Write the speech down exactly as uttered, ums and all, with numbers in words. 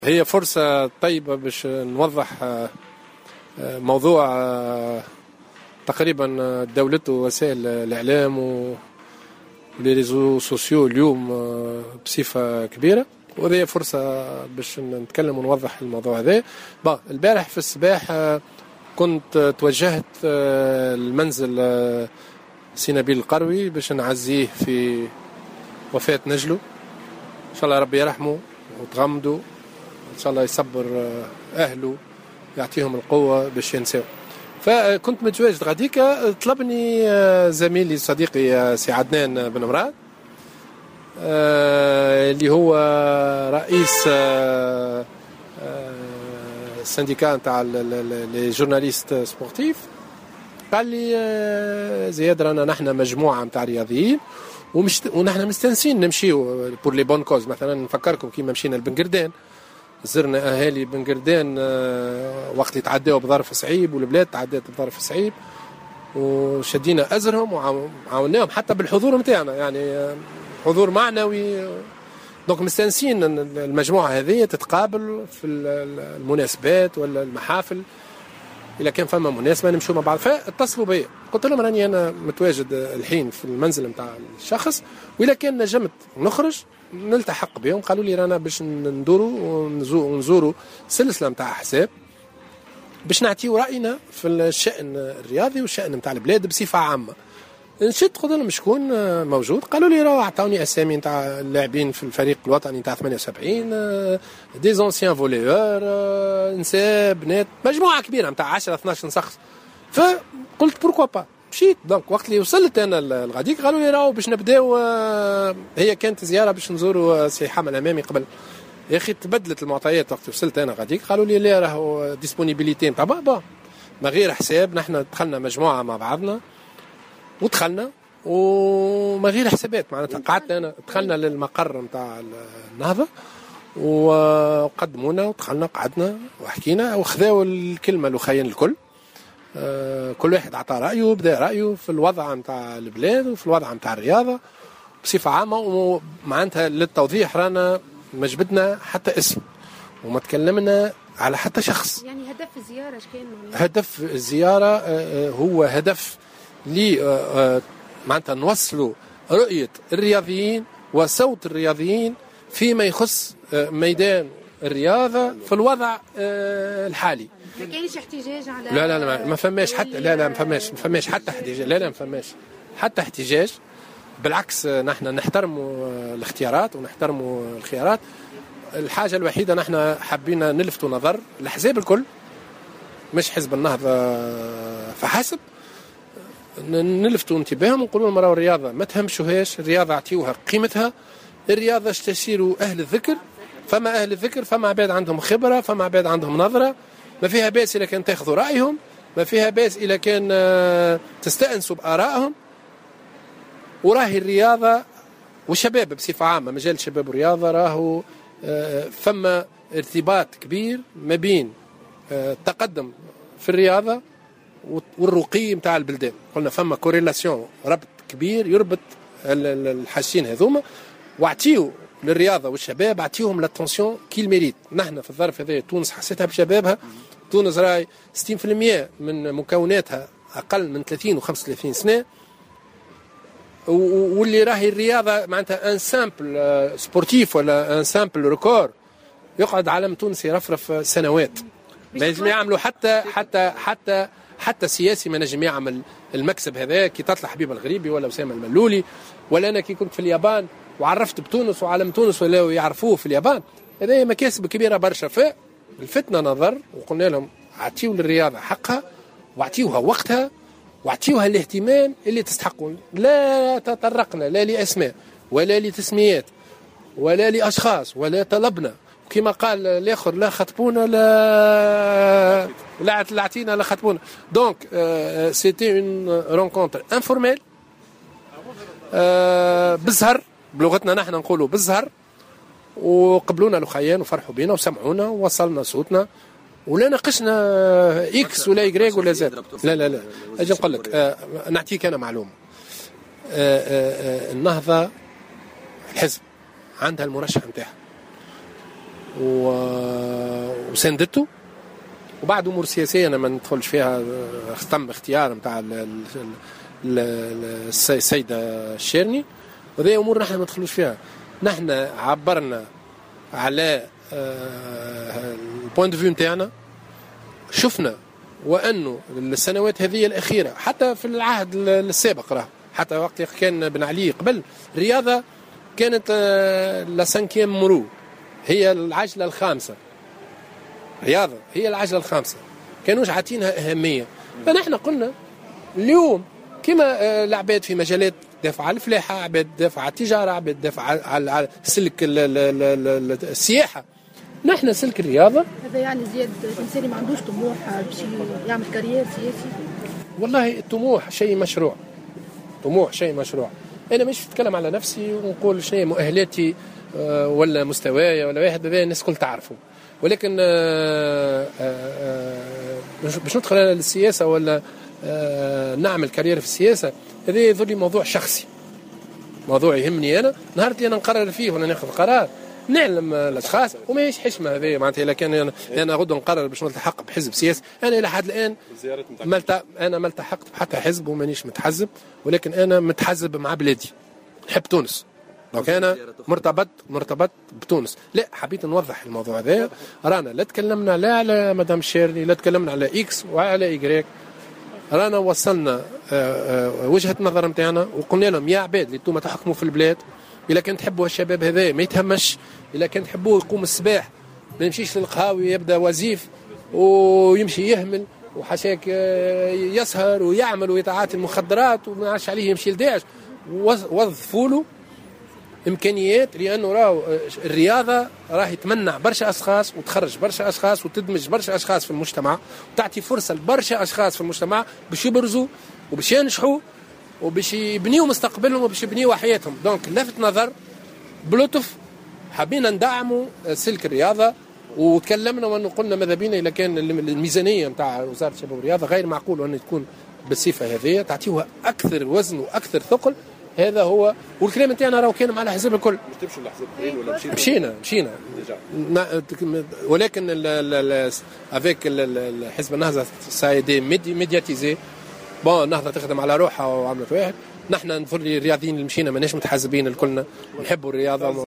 هي فرصة طيبة باش نوضح موضوع تقريبا دولته وسائل الإعلام وليريزو سوسيو اليوم بصفة كبيرة، وهذه فرصة باش نتكلم ونوضح الموضوع هذا. البارح في الصباح كنت توجهت المنزل سي نبيل القروي باش نعزيه في وفاة نجله، إن شاء الله ربي يرحمه وتغمده، إن شاء الله يصبر أهله يعطيهم القوة باش ينساو. فكنت متواجد غاديك، طلبني زميلي صديقي سي عدنان بن مراد اللي هو رئيس السنديكا نتاع لي جورناليست سبورتيف، قال لي زياد رانا نحن مجموعة نتاع رياضيين ومش ونحن مستنسين نمشيو بور لي بون كوز. مثلا نفكركم كيما مشينا لبنقردان، زرنا اهالي بنقردان وقت يتعداو بظرف صعيب والبلاد تعدات بظرف صعيب، وشدينا ازرهم وعاوناهم حتى بالحضور نتاعنا، يعني حضور معنوي. دونك مستنسين المجموعه هذه تتقابل في المناسبات ولا المحافل، اذا كان فما مناسبه نمشوا مع بعض. فاتصلوا بي، قلت لهم راني انا متواجد الحين في المنزل نتاع الشخص، واذا كان نجمت نخرج نلتحق بهم. قالوا لي رانا باش ندوروا ونزوروا سلسله نتاع احزاب باش نعطيو راينا في الشان الرياضي والشان نتاع البلاد بصفه عامه. نشد قلت لهم شكون موجود، قالوا لي راه عطاوني اسامي نتاع اللاعبين في الفريق الوطني نتاع ثمانية وسبعين، دي زونسيان فوليور، نساء بنات، مجموعه كبيره نتاع عشرة اثناش شخص. فقلت بوركوا با، مشيت. دونك وقت اللي وصلت انا الغديك قالوا لي راهو باش نبداو، هي كانت زياره باش نزوروا سي حامل امامي قبل. يا اخي تبدلت المعطيات وقت وصلت انا غاديك، قالوا لي لا راهو ديسبونيبيليتي نتاع بابا ما غير حساب. نحن دخلنا مجموعه مع بعضنا ودخلنا وما غير حسابات، معناتها قعدت انا دخلنا للمقر نتاع النهضه وقدمونا ودخلنا قعدنا وحكينا وخذاو الكلمه الاخيين الكل. آه كل واحد عطى رايه، بدا رايه في الوضع نتاع البلاد وفي الوضع نتاع الرياضه بصفه عامه. ومعناتها للتوضيح رانا ما جبدنا حتى اسم وما تكلمنا على حتى شخص. يعني هدف الزياره اش كان؟ هدف الزياره آه هو هدف لي آه معناتها نوصلوا رؤيه الرياضيين وصوت الرياضيين فيما يخص آه ميدان الرياضه في الوضع آه الحالي. ما كاينش احتجاج على لا لا لا ما فماش حتى لا لا ما فماش ما فماش حتى احتجاج، لا لا ما فماش حتى احتجاج. بالعكس نحن نحترموا الاختيارات ونحترموا الخيارات. الحاجه الوحيده نحن حبينا نلفتوا نظر الاحزاب الكل، مش حزب النهضه فحسب، نلفتوا انتباههم ونقولوا لهم راهو الرياضه ما تهمشوهاش، الرياضه اعطيوها قيمتها. الرياضه استشيروا اهل الذكر، فما اهل الذكر فما عباد عندهم خبره، فما عباد عندهم نظره، ما فيها باس إذا كان تاخذوا رأيهم، ما فيها باس إذا كان تستأنسوا بآرائهم. وراهي الرياضة والشباب بصفة عامة، مجال الشباب والرياضة راهو فما ارتباط كبير ما بين التقدم في الرياضة والرقي متاع البلدان. قلنا فما كوريلاسيون، ربط كبير يربط الحاجتين هذوما، واعطيو للرياضة والشباب اعطيهم لاتونسيون كي الميريت. نحن في الظرف هذا تونس حسيتها بشبابها. تونس راي ستين بالمئة من مكوناتها اقل من ثلاثين وخمسة وثلاثين سنه، واللي راهي الرياضه معناتها ان سامبل سبورتيف ولا ان سامبل ريكور يقعد علم تونس يرفرف سنوات. ما ينجم يعملوا حتى حتى حتى حتى سياسي ما نجم يعمل المكسب هذا. كي تطلع حبيب الغريبي ولا اسامه الملولي، ولا انا كي كنت في اليابان وعرفت بتونس وعلم تونس ولا يعرفوه في اليابان، هذه مكاسب كبيره برشا. فالفتنه نظر وقلنا لهم اعطيوا للرياضه حقها واعطيوها وقتها واعطيوها الاهتمام اللي تستحقون. لا تطرقنا لا لاسماء ولا لتسميات ولا لاشخاص ولا طلبنا كما قال الاخر لا خطبونا لا لا عطينا لا خطبونا. دونك سيتي اون رونكونتر انفورميل بالزهر، بلغتنا نحن نقولوا بالزهر، وقبلونا الاخيان وفرحوا بينا وسمعونا ووصلنا صوتنا ولا ناقشنا اكس ولا يجريك ولا زاد. لا لا لا اجي نقول لك آه نعطيك انا معلومه. آه آه النهضه الحزب عندها المرشح نتاعها وساندته. وبعد امور سياسيه انا ما ندخلش فيها، تم اختيار نتاع السيده الشيرني، وهذه امور نحن ما ندخلوش فيها. نحن عبرنا على البوينت دو فيو نتاعنا، شفنا وانه السنوات هذه الاخيره حتى في العهد السابق راه حتى وقت كان بن علي قبل الرياضه كانت لا سانكيام مرو، هي العجله الخامسه. رياضه هي العجله الخامسه، كانوش عاطينها اهميه. فنحن قلنا اليوم كما العباد في مجالات دافع على الفلاحه، عباد دافع على التجاره، عباد دافع على سلك السياحه، نحن سلك الرياضه. هذا يعني زياد الانسان ما عندوش طموح باش يعمل كارير سياسي؟ والله الطموح شيء مشروع، طموح شيء مشروع. انا مش نتكلم على نفسي ونقول شنو مؤهلاتي ولا مستواي ولا واحد، الناس كل تعرفه، ولكن باش ندخل انا للسياسه ولا نعمل كارير في السياسه، هذا يظل موضوع شخصي، موضوع يهمني انا. نهار اللي انا نقرر فيه ولا ناخذ قرار نعلم الاشخاص وما حشمه هذه معناتها. الا كان انا, أنا غدا نقرر باش نلتحق بحزب سياسي، انا الى حد الان ملت... انا ما التحقت بحتى حزب ومانيش متحزب، ولكن انا متحزب مع بلادي، نحب تونس. لو كان مرتبط مرتبط بتونس. لا، حبيت نوضح الموضوع هذا. رانا لا تكلمنا لا على مدام شيرني، لا تكلمنا على اكس وعلى ايجريك، رانا وصلنا وجهه نظر نتاعنا وقلنا لهم يا عباد اللي انتم تحكموا في البلاد، الا كان تحبوا الشباب هذا ما يتهمش، الا كان تحبوه يقوم الصباح ما يمشيش للقهاوي يبدا وظيف ويمشي يهمل وحشاك يسهر ويعمل ويتعاطى المخدرات وما عادش عليه يمشي لداعش، وظفوا له امكانيات. لانه راهو الرياضه راهي تمنع برشا اشخاص وتخرج برشا اشخاص وتدمج برشا اشخاص في المجتمع، وتعطي فرصه لبرشا اشخاص في المجتمع باش يبرزوا وباش ينجحوا وباش يبنيوا مستقبلهم وباش يبنيوا حياتهم. دونك لفت نظر بلطف حبينا ندعموا سلك الرياضه، وتكلمنا وانه قلنا ماذا بينا اذا كان الميزانيه نتاع وزاره الشباب والرياضه غير معقول ان تكون بالصفه هذه، تعطيوها اكثر وزن واكثر ثقل. هذا هو. والكلام نتاعنا راهو كان مع الاحزاب الكل. مش تمشوا للاحزاب الاخرين ولا مشينا؟ مشينا مشينا ولكن افيك حزب النهضه سايدي ميدياتيزي بون. النهضه تخدم على روحها وعملت واحد. نحن نظل الرياضيين اللي مشينا ماناش متحزبين، الكلنا نحبوا الرياضه.